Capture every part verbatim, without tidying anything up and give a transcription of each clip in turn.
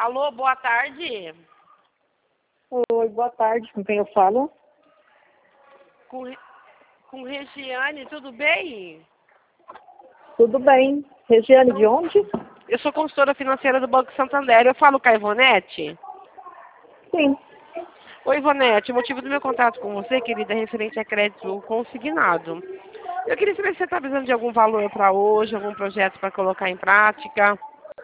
Alô, boa tarde. Oi, boa tarde. Com quem eu falo? Com, Re- com Regiane, tudo bem? Tudo bem. Regiane, de onde? Eu sou consultora financeira do Banco Santander. Eu falo com a Ivonete? Sim. Oi, Ivonete. O motivo do meu contato com você, querida, é referente a crédito consignado. Eu queria saber se você está precisando de algum valor para hoje, algum projeto para colocar em prática.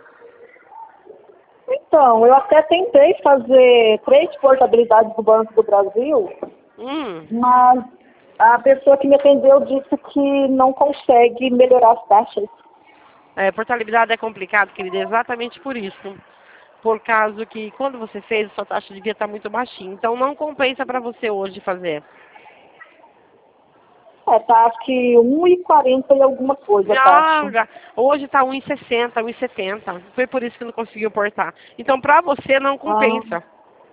Então, eu até tentei fazer três portabilidades do Banco do Brasil, Hum, mas a pessoa que me atendeu disse que não consegue melhorar as taxas. é, portabilidade é complicado, querida, exatamente por isso. Por causa que quando você fez, a sua taxa devia estar muito baixinha. Então não compensa para você hoje fazer. É, tá acho que um e quarenta e alguma coisa a Ah, taxa. já- hoje está um e sessenta, um e setenta. Foi por isso que não conseguiu portar. Então para você não Ah, compensa.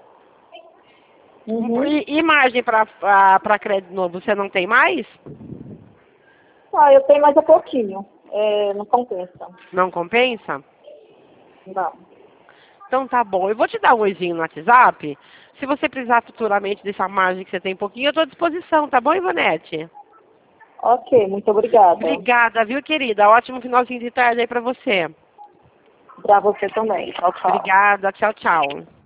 uhum. E, e margem para crédito novo, você não tem mais? Ah, eu tenho mais a pouquinho. É, não compensa. Não compensa? Não. Então tá bom. Eu vou te dar um oizinho no WhatsApp. Se você precisar futuramente dessa margem que você tem um pouquinho, eu estou à disposição, tá bom, Ivonete? Ok, muito obrigada. Obrigada, viu, querida? Ótimo finalzinho de tarde aí pra você. Para você também. Tchau, tchau. Obrigada, tchau, tchau.